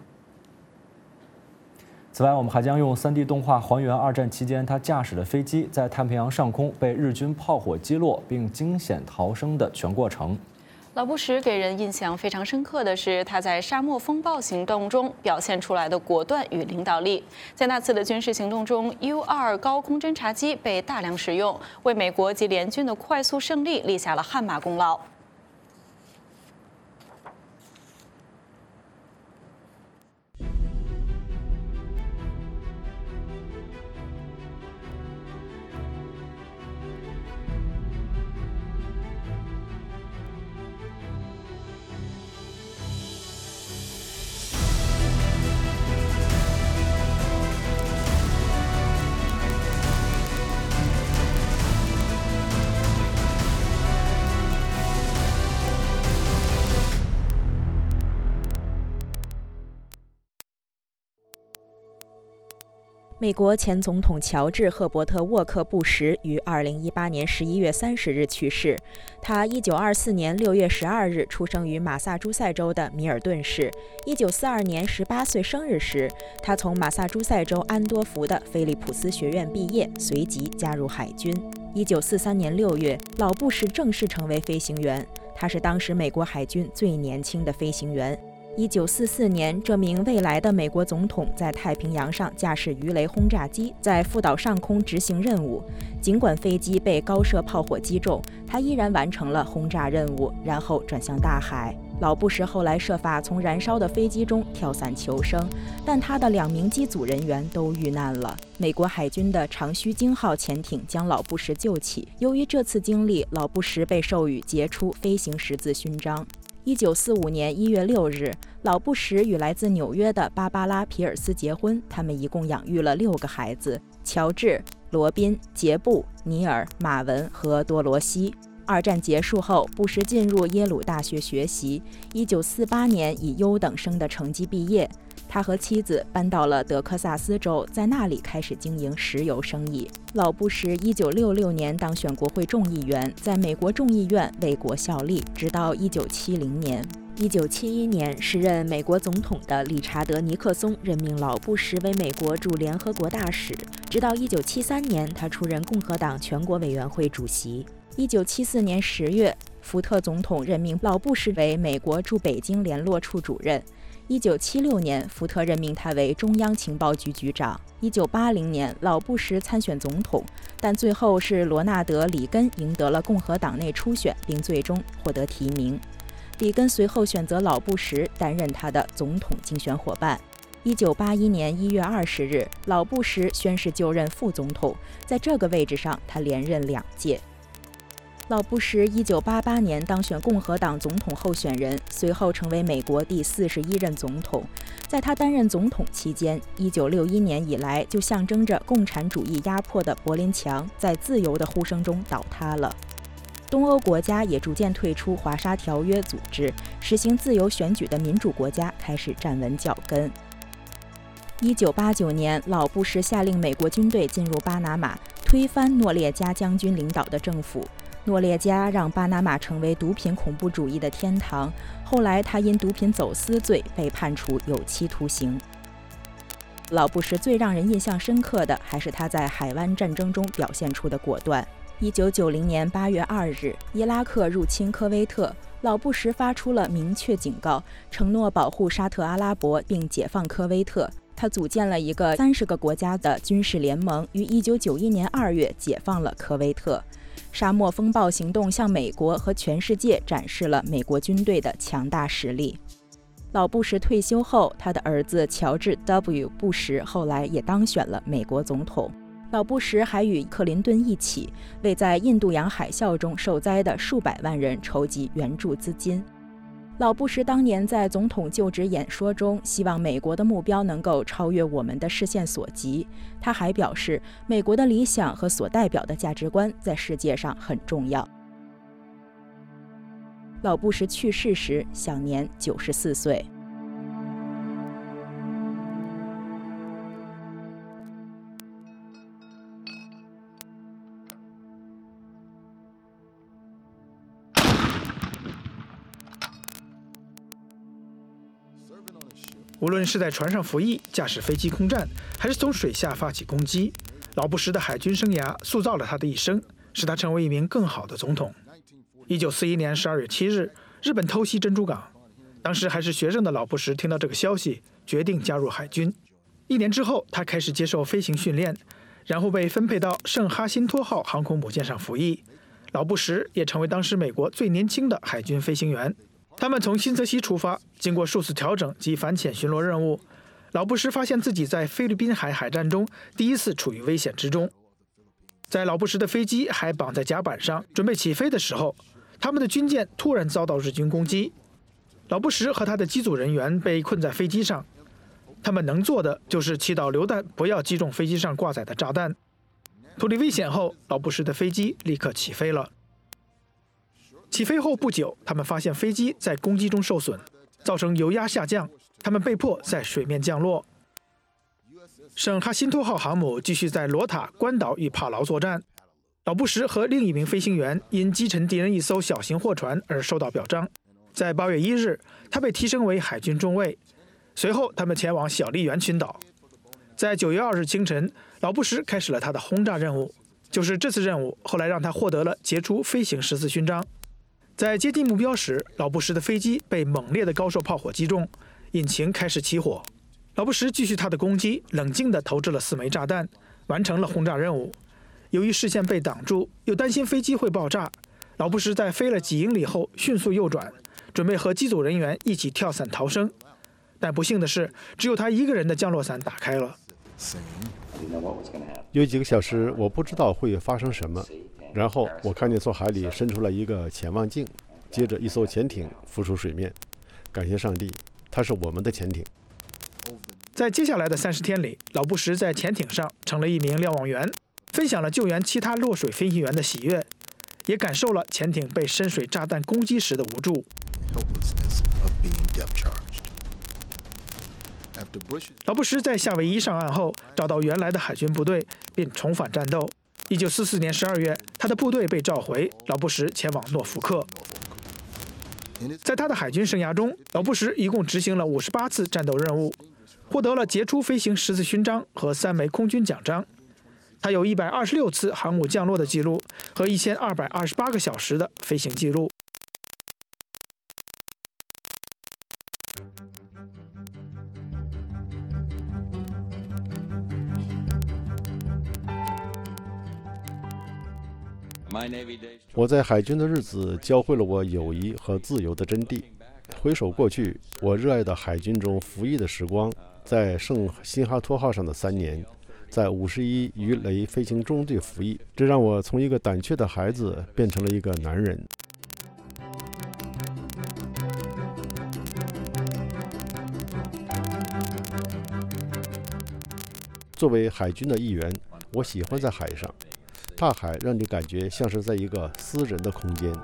此外，我们还将用 三 D 动画还原二战期间他驾驶的飞机在太平洋上空被日军炮火击落并惊险逃生的全过程。 老布什给人印象非常深刻的是他在沙漠风暴行动中表现出来的果断与领导力。在那次的军事行动中 ，U 二 高空侦察机被大量使用，为美国及联军的快速胜利立下了汗马功劳。 美国前总统乔治·赫伯特·沃克·布什于二零一八年十一月三十日去世。他一九二四年六月十二日出生于马萨诸塞州的米尔顿市。一九四二年十八岁生日时，他从马萨诸塞州安多福的菲利普斯学院毕业，随即加入海军。一九四三年六月，老布什正式成为飞行员，他是当时美国海军最年轻的飞行员。一九四四年，这名未来的美国总统在太平洋上驾驶鱼雷轰炸机在父岛上空执行任务。尽管飞机被高射炮火击中，他依然完成了轰炸任务，然后转向大海。老布什后来设法从燃烧的飞机中跳伞求生，但他的两名机组人员都遇难了。美国海军的长须鲸号潜艇将老布什救起。由于这次经历，老布什被授予杰出飞行十字勋章。一九四五年一月六日，老布什与来自纽约的芭芭拉·皮尔斯结婚，他们一共养育了六个孩子：乔治、罗宾、杰布、尼尔、马文和多罗西。二战结束后，布什进入耶鲁大学学习。一九四八年以优等生的成绩毕业。他和妻子搬到了德克萨斯州，在那里开始经营石油生意。老布什一九六六年当选国会众议员，在美国众议院为国效力，直到一九七零年。一九七一年，时任美国总统的理查德·尼克松任命老布什为美国驻联合国大使，直到一九七三年，他出任共和党全国委员会主席。一九七四年十月，福特总统任命老布什为美国驻北京联络处主任。一九七六年，福特任命他为中央情报局局长。一九八零年，老布什参选总统，但最后是罗纳德·里根赢得了共和党内初选，并最终获得提名。里根随后选择老布什担任他的总统竞选伙伴。一九八一年一月二十日，老布什宣誓就任副总统，在这个位置上他连任两届。 老布什一九八八年当选共和党总统候选人，随后成为美国第四十一任总统。在他担任总统期间，一九六一年以来就象征着共产主义压迫的柏林墙在自由的呼声中倒塌了。东欧国家也逐渐退出华沙条约组织，实行自由选举的民主国家开始站稳脚跟。一九八九年，老布什下令美国军队进入巴拿马，推翻诺列加将军领导的政府。诺列加让巴拿马成为毒品恐怖主义的天堂，后来他因毒品走私罪被判处有期徒刑。老布什最让人印象深刻的还是他在海湾战争中表现出的果断。一九九零年八月二日，伊拉克入侵科威特，老布什发出了明确警告，承诺保护沙特阿拉伯并解放科威特。他组建了一个三十个国家的军事联盟，于一九九一年二月解放了科威特。沙漠风暴行动向美国和全世界展示了美国军队的强大实力。老布什退休后，他的儿子乔治 W. 布什后来也当选了美国总统。老布什还与克林顿一起为在印度洋海啸中受灾的数百万人筹集援助资金。老布什当年在总统就职演说中，希望美国的目标能够超越我们的视线所及。他还表示，美国的理想和所代表的价值观在世界上很重要。老布什去世时享年九十四岁。 无论是在船上服役、驾驶飞机空战，还是从水下发起攻击，老布什的海军生涯塑造了他的一生，使他成为一名更好的总统。一九四一年十二月七日，日本偷袭珍珠港，当时还是学生的老布什听到这个消息，决定加入海军。一年之后，他开始接受飞行训练，然后被分配到圣哈辛托号航空母舰上服役。老布什也成为当时美国最年轻的海军飞行员。他们从新泽西出发，经过数次调整及反潜巡逻任务，老布什发现自己在菲律宾海海战中第一次处于危险之中。在老布什的飞机还绑在甲板上准备起飞的时候，他们的军舰突然遭到日军攻击。老布什和他的机组人员被困在飞机上，他们能做的就是祈祷榴弹不要击中飞机上挂载的炸弹。脱离危险后，老布什的飞机立刻起飞了。起飞后不久，他们发现飞机在攻击中受损，造成油压下降，他们被迫在水面降落。圣哈辛托号航母继续在罗塔、关岛与帕劳作战。老布什和另一名飞行员因击沉敌人一艘小型货船而受到表彰。在八月一日，他被提升为海军中尉。随后，他们前往小笠原群岛。在九月二日清晨，老布什开始了他的轰炸任务。就是这次任务，后来让他获得了杰出飞行十字勋章。在接近目标时，老布什的飞机被猛烈的高射炮火击中，引擎开始起火。老布什继续他的攻击，冷静地投掷了四枚炸弹，完成了轰炸任务。由于视线被挡住，又担心飞机会爆炸，老布什在飞了几英里后迅速右转，准备和机组人员一起跳伞逃生。但不幸的是，只有他一个人的降落伞打开了。 有几个小时，我不知道会发生什么。然后我看见从海里伸出了一个潜望镜，接着一艘潜艇浮出水面。感谢上帝，它是我们的潜艇。 在接下来的三十天里，老布什在潜艇上成了一名瞭望员，分享了救援其他落水飞行员的喜悦，也感受了潜艇被深水炸弹攻击时的无助。老布什在夏威夷上岸后，找到原来的海军部队，并重返战斗。一九四四年十二月，他的部队被召回，老布什前往诺福克。在他的海军生涯中，老布什一共执行了五十八次战斗任务，获得了杰出飞行十字勋章和三枚空军奖章。他有一百二十六次航母降落的记录和一千二百二十八个小时的飞行记录。 我在海军的日子教会了我友谊和自由的真谛。回首过去，我热爱的海军中服役的时光，在圣辛哈托号上的三年， 在五十一鱼雷飞行中队服役，这让我从一个胆怯的孩子变成了一个男人。作为海军的一员，我喜欢在海上。大海让你感觉像是在一个私人的空间。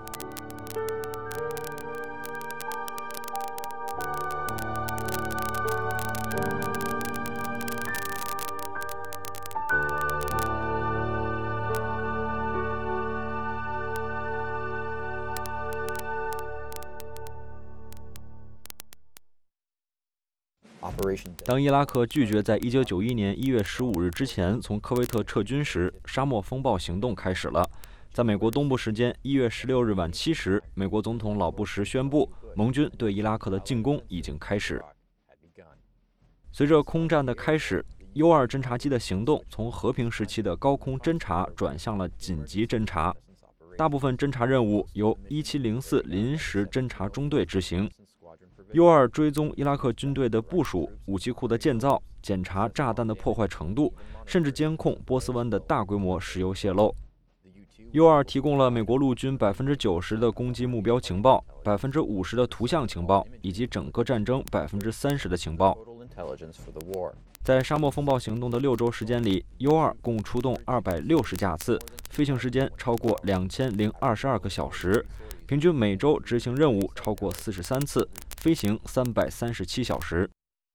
当伊拉克拒绝在一九九一年一月十五日之前从科威特撤军时，沙漠风暴行动开始了。在美国东部时间一月十六日晚七时，美国总统老布什宣布，盟军对伊拉克的进攻已经开始。随着空战的开始 U 二侦察机的行动从和平时期的高空侦察转向了紧急侦察，大部分侦察任务由一七零四临时侦察中队执行。U 二追踪伊拉克军队的部署、武器库的建造、检查炸弹的破坏程度，甚至监控波斯湾的大规模石油泄漏。U 二提供了美国陆军百分之九十的攻击目标情报、百分之五十的图像情报，以及整个战争百分之三十的情报。在沙漠风暴行动的六周时间里 ，U 二共出动二百六十架次，飞行时间超过两千零二十二个小时，平均每周执行任务超过四十三次，飞行三百三十七小时。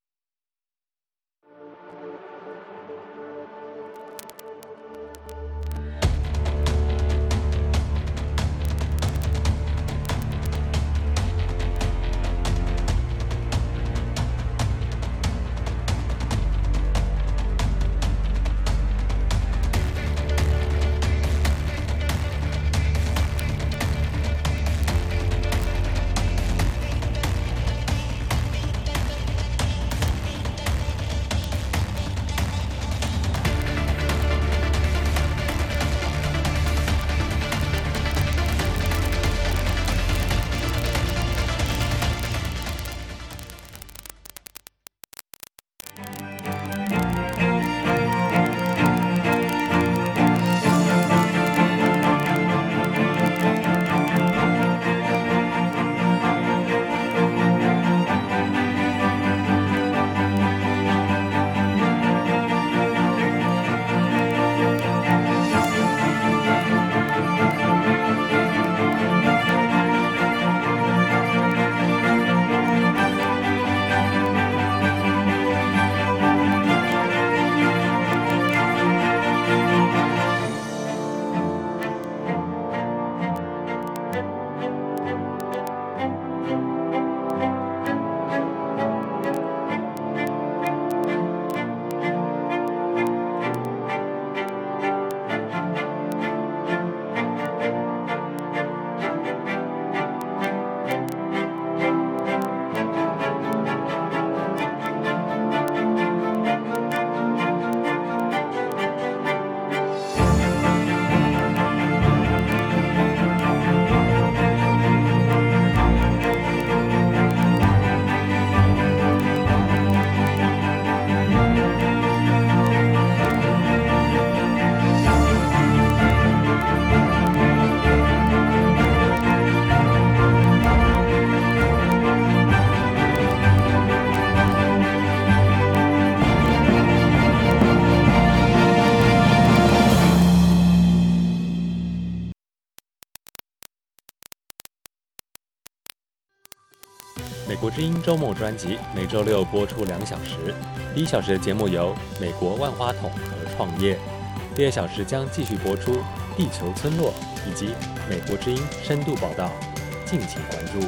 美国之音周末专辑每周六播出两小时，第一小时的节目由美国万花筒和创业，第二小时将继续播出地球村落以及美国之音深度报道，敬请关注。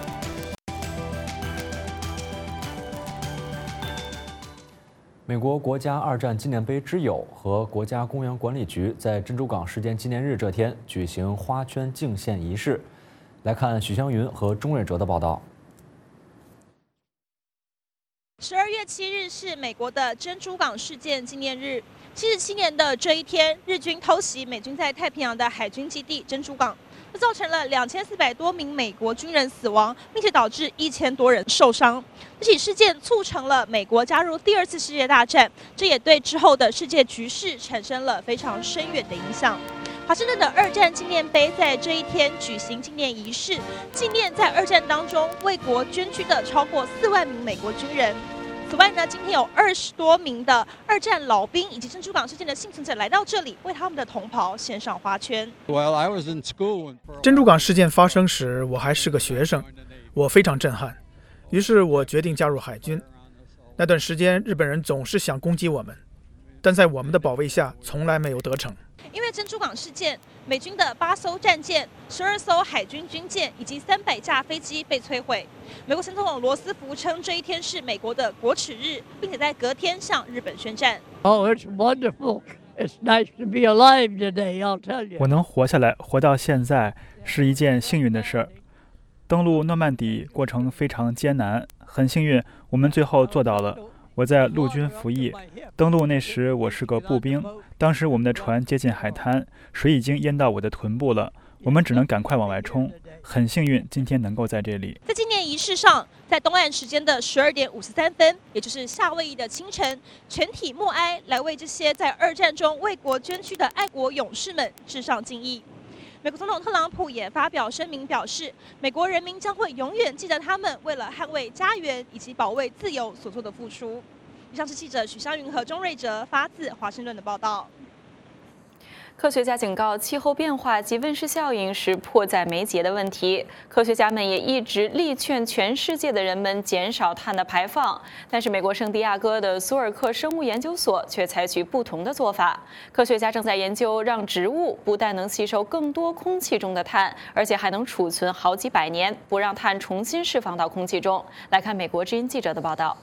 美国国家二战纪念碑之友和国家公园管理局在珍珠港事件纪念日这天举行花圈敬献仪式。来看许湘云和钟瑞哲的报道。 十二月七日是美国的珍珠港事件纪念日。七十七年的这一天，日军偷袭美军在太平洋的海军基地珍珠港。 这造成了两千四百多名美国军人死亡，并且导致一千多人受伤。这起事件促成了美国加入第二次世界大战，这也对之后的世界局势产生了非常深远的影响。华盛顿的二战纪念碑在这一天举行纪念仪式，纪念在二战当中为国捐躯的超过四万名美国军人。此外呢，今天有二十多名的二战老兵以及珍珠港事件的幸存者来到这里，为他们的同袍献上花圈。 Well, I was in school. 珍珠港事件发生时，我还是个学生，我非常震撼，于是我决定加入海军。那段时间，日本人总是想攻击我们，但在我们的保卫下，从来没有得逞。 因为珍珠港事件，美军的八艘战舰、十二艘海军军舰以及三百架飞机被摧毁。美国前总统罗斯福称这一天是美国的国耻日，并且在隔天向日本宣战。 Oh, it's wonderful. It's nice to be alive today, I'll tell you. 我能活下来，活到现在是一件幸运的事儿。登陆诺曼底过程非常艰难，很幸运，我们最后做到了。我在陆军服役，登陆那时我是个步兵，当时我们的船接近海滩，水已经淹到我的臀部了，我们只能赶快往外冲。很幸运，今天能够在这里。 在纪念仪式上，在东岸时间的十二点五十三分，也就是夏威夷的清晨，全体默哀，来为这些在二战中为国捐躯的爱国勇士们致上敬意。美国总统特朗普也发表声明表示，美国人民将会永远记得他们为了捍卫家园以及保卫自由所做的付出。以上是记者许湘云和钟瑞哲发自华盛顿的报道。 科学家警告，气候变化及温室效应是迫在眉睫的问题。科学家们也一直力劝全世界的人们减少碳的排放，但是美国圣地亚哥的索尔克生物研究所却采取不同的做法。科学家正在研究让植物不但能吸收更多空气中的碳，而且还能储存好几百年，不让碳重新释放到空气中。来看美国之音记者的报道。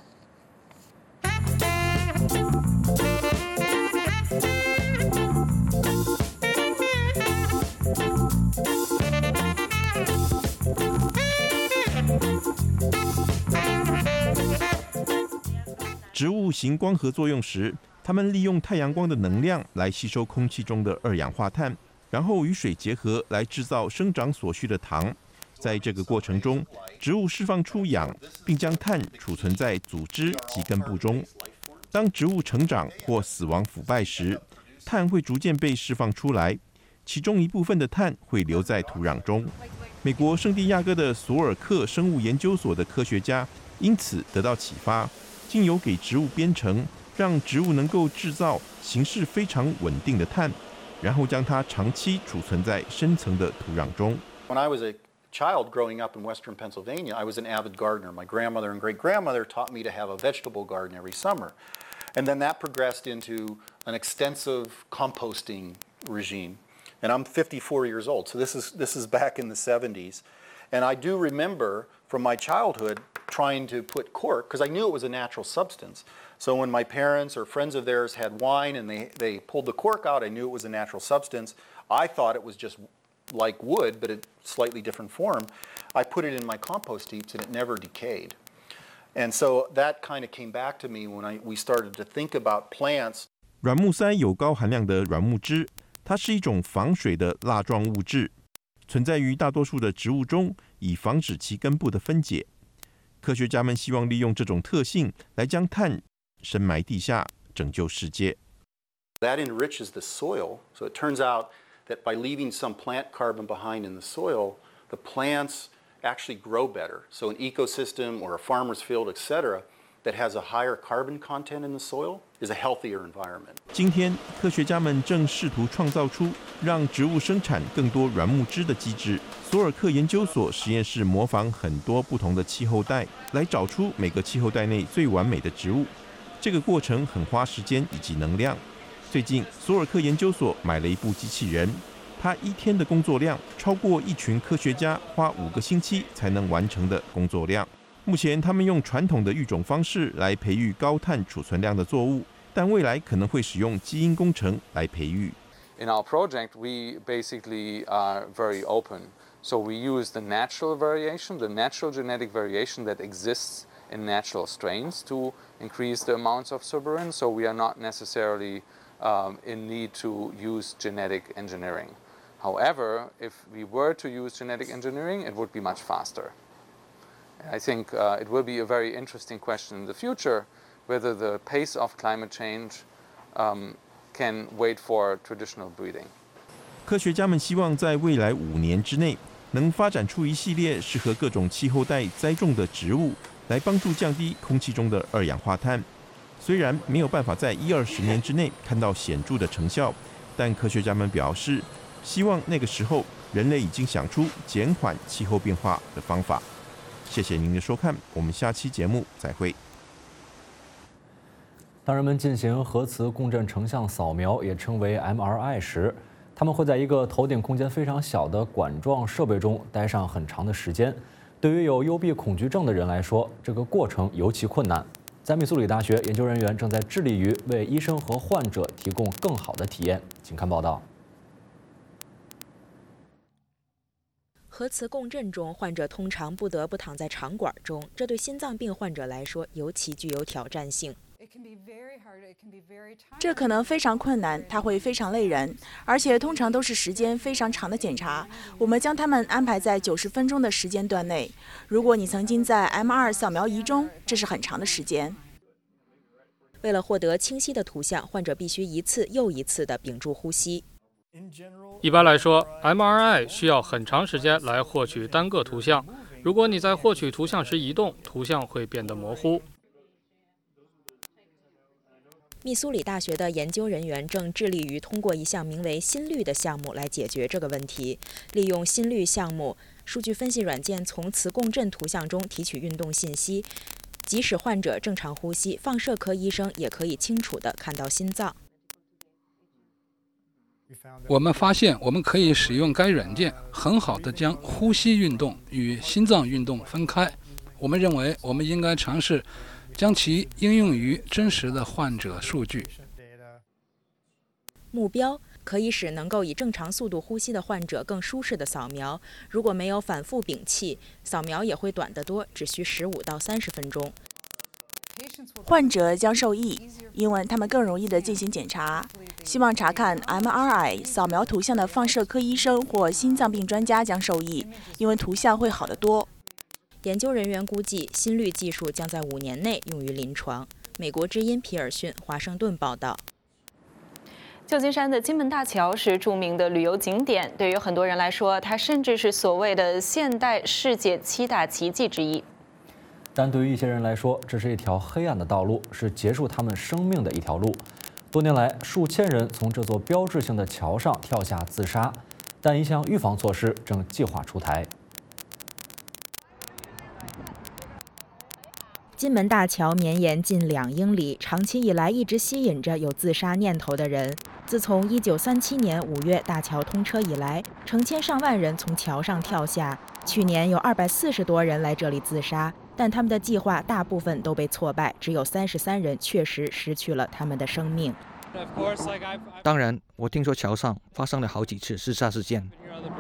植物行光合作用时，它们利用太阳光的能量来吸收空气中的二氧化碳，然后与水结合来制造生长所需的糖。在这个过程中，植物释放出氧，并将碳储存在组织及根部中。当植物成长或死亡腐败时，碳会逐渐被释放出来，其中一部分的碳会留在土壤中。美国圣地亚哥的索尔克生物研究所的科学家因此得到启发，经由给植物编程，让植物能够制造形式非常稳定的碳，然后将它长期储存在深层的土壤中。 When I was a child growing up in western Pennsylvania, I was an avid gardener. My grandmother and great-grandmother taught me to have a vegetable garden every summer. And then that progressed into an extensive composting regime. And I'm fifty-four years old, so this is, this is back in the seventies. And I do remember from my childhood trying to put cork, because I knew it was a natural substance. So when my parents or friends of theirs had wine and they, they pulled the cork out, I knew it was a natural substance. I thought it was just like wood, but a slightly different form. I put it in my compost heaps and it never decayed. And so that kind of came back to me when I, we started to think about plants. 软木塞有高含量的软木汁，它是一种防水的蜡状物质，存在于大多数的植物中，以防止其根部的分解。科学家们希望利用这种特性来将碳深埋地下，拯救世界。 That enriches the soil, so it turns out that by leaving some plant carbon behind in the soil, the plants actually grow better. So an ecosystem or a farmer's field, et cetera, that has a higher carbon content in the soil is a healthier environment. 今天，科学家们正试图创造出让植物生产更多软木汁的机制。索尔克研究所实验室模仿很多不同的气候带，来找出每个气候带内最完美的植物。这个过程很花时间以及能量。最近，索尔克研究所买了一部机器人，它一天的工作量超过一群科学家花五个星期才能完成的工作量。目前，他们用传统的育种方式来培育高碳储存量的作物，但未来可能会使用基因工程来培育。 In our project, we basically are very open. So we use the natural variation, the natural genetic variation that exists in natural strains to increase the amounts of suberin. So we are not necessarily um, in need to use genetic engineering. However, if we were to use genetic engineering, it would be much faster. I think uh, it will be a very interesting question in the future whether the pace of climate change um, can wait for traditional breeding. 科学家们希望在未来五年之内，能发展出一系列适合各种气候带栽种的植物，来帮助降低空气中的二氧化碳。虽然没有办法在一二十年之内看到显著的成效，但科学家们表示，希望那个时候人类已经想出减缓气候变化的方法。谢谢您的收看，我们下期节目再会。 当人们进行核磁共振成像扫描，也称为 M R I 时，他们会在一个头顶空间非常小的管状设备中待上很长的时间。对于有幽闭恐惧症的人来说，这个过程尤其困难。在密苏里大学，研究人员正在致力于为医生和患者提供更好的体验。请看报道。 核磁共振中，患者通常不得不躺在肠管中，这对心脏病患者来说尤其具有挑战性。 这可能非常困难，它会非常累人，而且通常都是时间非常长的检查。我们将它们安排在九十分钟的时间段内。如果你曾经在 M R 扫描仪中，这是很长的时间。 为了获得清晰的图像，患者必须一次又一次地屏住呼吸。 一般来说 ，M R I 需要很长时间来获取单个图像。如果你在获取图像时移动，图像会变得模糊。 密苏里大学的研究人员正致力于通过一项名为心率的项目来解决这个问题。利用心率项目，数据分析软件从磁共振图像中提取运动信息，即使患者正常呼吸，放射科医生也可以清楚地看到心脏。 我们发现，我们可以使用该软件很好地将呼吸运动与心脏运动分开。我们认为，我们应该尝试将其应用于真实的患者数据。 目标可以使能够以正常速度呼吸的患者更舒适的扫描。如果没有反复屏气，扫描也会短得多，只需十五到三十分钟。 患者将受益，因为他们更容易地进行检查。希望查看 M R I 扫描图像的放射科医生或心脏病专家将受益，因为图像会好得多。 研究人员估计，心率技术将在五年内用于临床。美国之音皮尔逊，华盛顿报道。 旧金山的金门大桥是著名的旅游景点，对于很多人来说，它甚至是所谓的现代世界七大奇迹之一。 但对于一些人来说，这是一条黑暗的道路，是结束他们生命的一条路。多年来，数千人从这座标志性的桥上跳下自杀，但一项预防措施正计划出台。 金门大桥绵延近两英里，长期以来一直吸引着有自杀念头的人。自从一九三七年五月大桥通车以来，成千上万人从桥上跳下。去年有二百四十多人来这里自杀，但他们的计划大部分都被挫败，只有三十三人确实失去了他们的生命。 当然，我听说桥上发生了好几次自杀事件。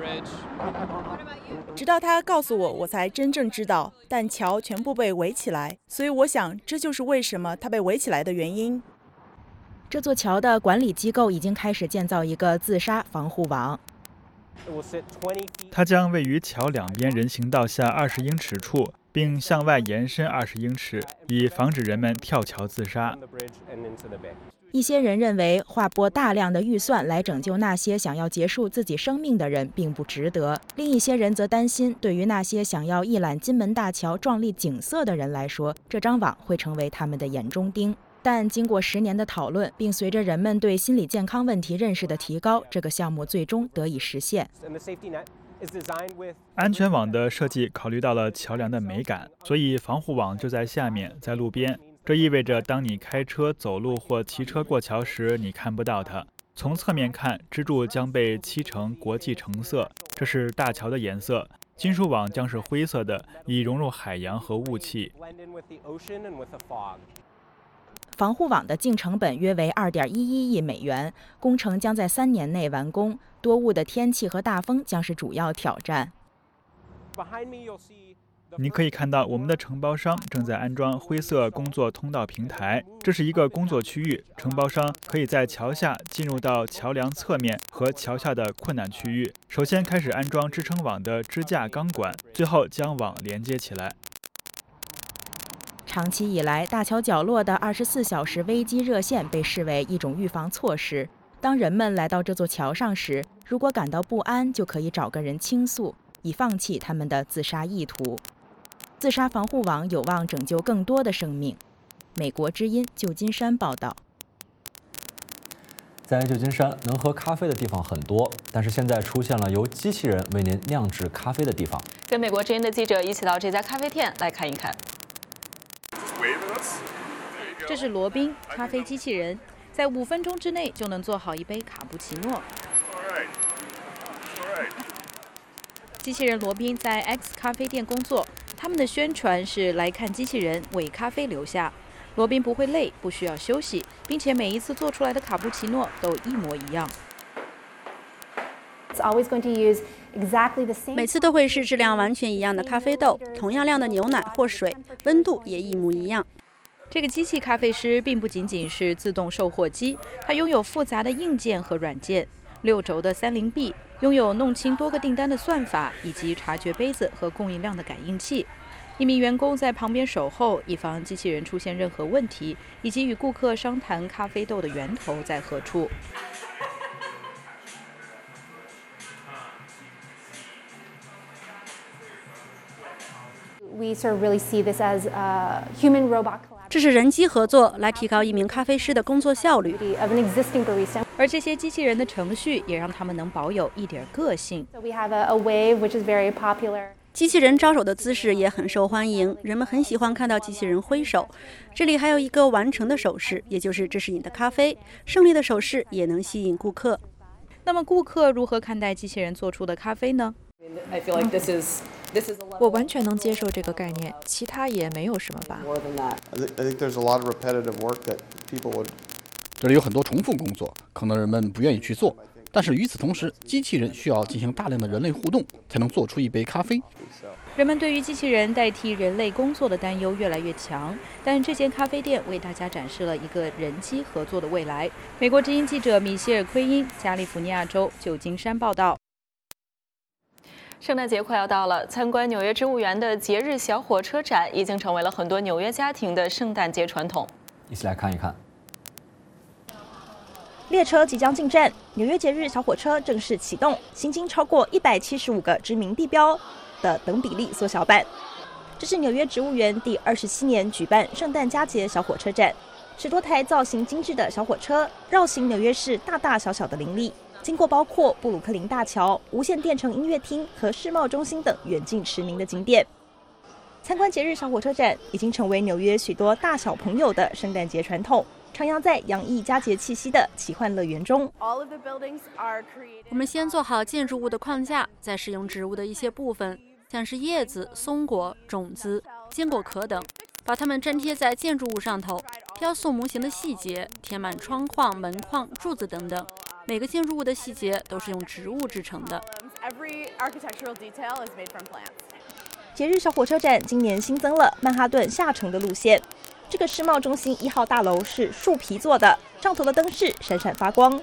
直到他告诉我，我才真正知道，但桥全部被围起来，所以我想这就是为什么它被围起来的原因。 这座桥的管理机构已经开始建造一个自杀防护网。 它将位于桥两边人行道下二十英尺处，并向外延伸二十英尺，以防止人们跳桥自杀。 一些人认为，划拨大量的预算来拯救那些想要结束自己生命的人并不值得。另一些人则担心，对于那些想要一览金门大桥壮丽景色的人来说，这张网会成为他们的眼中钉。但经过十年的讨论，并随着人们对心理健康问题认识的提高，这个项目最终得以实现。 安全网的设计考虑到了桥梁的美感，所以防护网就在下面，在路边。这意味着，当你开车、走路或骑车过桥时，你看不到它。从侧面看，支柱将被漆成国际橙色，这是大桥的颜色。金属网将是灰色的，以融入海洋和雾气。 防护网的净成本约为 二点一一亿美元，工程将在三年内完工。多雾的天气和大风将是主要挑战。 你可以看到我们的承包商正在安装灰色工作通道平台，这是一个工作区域，承包商可以在桥下进入到桥梁侧面和桥下的困难区域。首先开始安装支撑网的支架钢管，最后将网连接起来。 长期以来，大桥角落的二十四小时危机热线被视为一种预防措施。当人们来到这座桥上时，如果感到不安，就可以找个人倾诉，以放弃他们的自杀意图。自杀防护网有望拯救更多的生命。美国之音旧金山报道。 在旧金山，能喝咖啡的地方很多，但是现在出现了由机器人为您酿制咖啡的地方。 跟美国之音的记者一起到这家咖啡店来看一看。 这是罗宾咖啡机器人，在五分钟之内就能做好一杯卡布奇诺。机器人罗宾在 X 咖啡店工作，他们的宣传是来看机器人为咖啡留下。罗宾不会累，不需要休息，并且每一次做出来的卡布奇诺都一模一样。 每次都会是质量完全一样的咖啡豆，同样量的牛奶或水，温度也一模一样。 这个机器咖啡师并不仅仅是自动售货机，它拥有复杂的硬件和软件，六轴的三菱臂，拥有弄清多个订单的算法，以及察觉杯子和供应量的感应器。一名员工在旁边守候，以防机器人出现任何问题，以及与顾客商谈咖啡豆的源头在何处。 这是人机合作来提高一名咖啡师的工作效率。 而这些机器人的程序也让他们能保有一点个性。 机器人招手的姿势也很受欢迎，人们很喜欢看到机器人挥手。这里还有一个完成的手势，也就是这是你的咖啡。胜利的手势也能吸引顾客。 那么顾客如何看待机器人做出的咖啡呢？ 我完全能接受这个概念，其他也没有什么吧。 这里有很多重复工作，可能人们不愿意去做，但是与此同时，机器人需要进行大量的人类互动，才能做出一杯咖啡。 人们对于机器人代替人类工作的担忧越来越强，但这间咖啡店为大家展示了一个人机合作的未来。美国之音记者米歇尔·奎因，加利福尼亚州旧金山报道。 圣诞节快要到了，参观纽约植物园的节日小火车展已经成为了很多纽约家庭的圣诞节传统。 一起来看一看。 列车即将进站，纽约节日小火车正式启动，行经超过一百七十五个知名地标的等比例缩小版。这是纽约植物园第二十七年举办圣诞佳节小火车展，十多台造型精致的小火车绕行纽约市大大小小的林立。经过包括布鲁克林大桥、无线电城音乐厅和世贸中心等远近驰名的景点。参观节日小火车展已经成为纽约许多大小朋友的圣诞节传统，徜徉在洋溢佳节气息的奇幻乐园中。 我们先做好建筑物的框架，再使用植物的一些部分，像是叶子、松果、种子、坚果壳等，把它们粘贴在建筑物上头，雕塑模型的细节，填满窗框、门框、柱子等等。每个建筑物的细节都是用植物制成的。 节日小火车展今年新增了曼哈顿下城的路线。这个世贸中心一号大楼是树皮做的，上头的灯饰闪闪发光。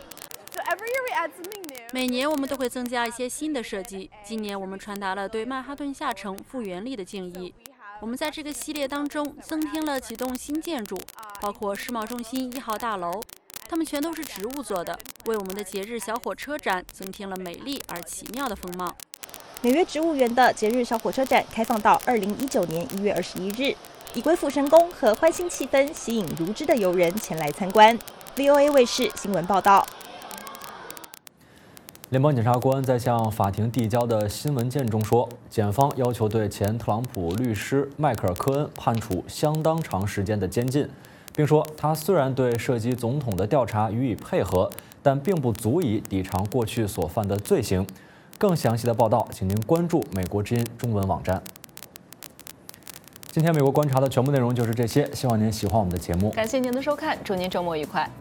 每年我们都会增加一些新的设计。今年我们传达了对曼哈顿下城复原力的敬意。我们在这个系列当中增添了几栋新建筑，包括世贸中心一号大楼。它们全都是植物做的，为我们的节日小火车展增添了美丽而奇妙的风貌。 纽约植物园的节日小火车展开放到二零一九年一月二十一日，以鬼斧神工和欢欣气氛吸引如织的游人前来参观。V O A 卫视新闻报道。 联邦检察官在向法庭递交的新文件中说，检方要求对前特朗普律师迈克尔·科恩判处相当长时间的监禁。并说，他虽然对涉及总统的调查予以配合，但并不足以抵偿过去所犯的罪行。更详细的报道，请您关注美国之音中文网站。今天美国观察的全部内容就是这些，希望您喜欢我们的节目。 感谢您的收看，祝您周末愉快。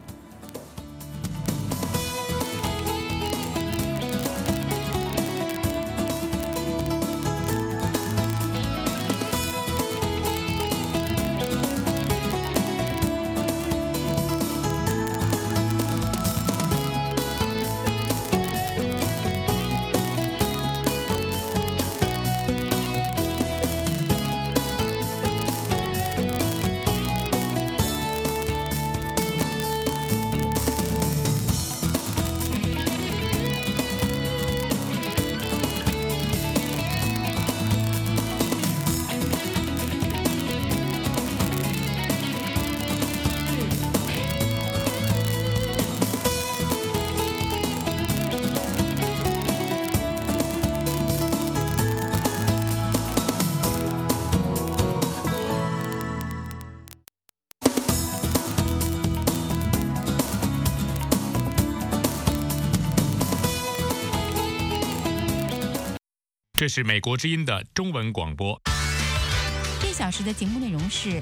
这是美国之音的中文广播。 这小时的节目内容是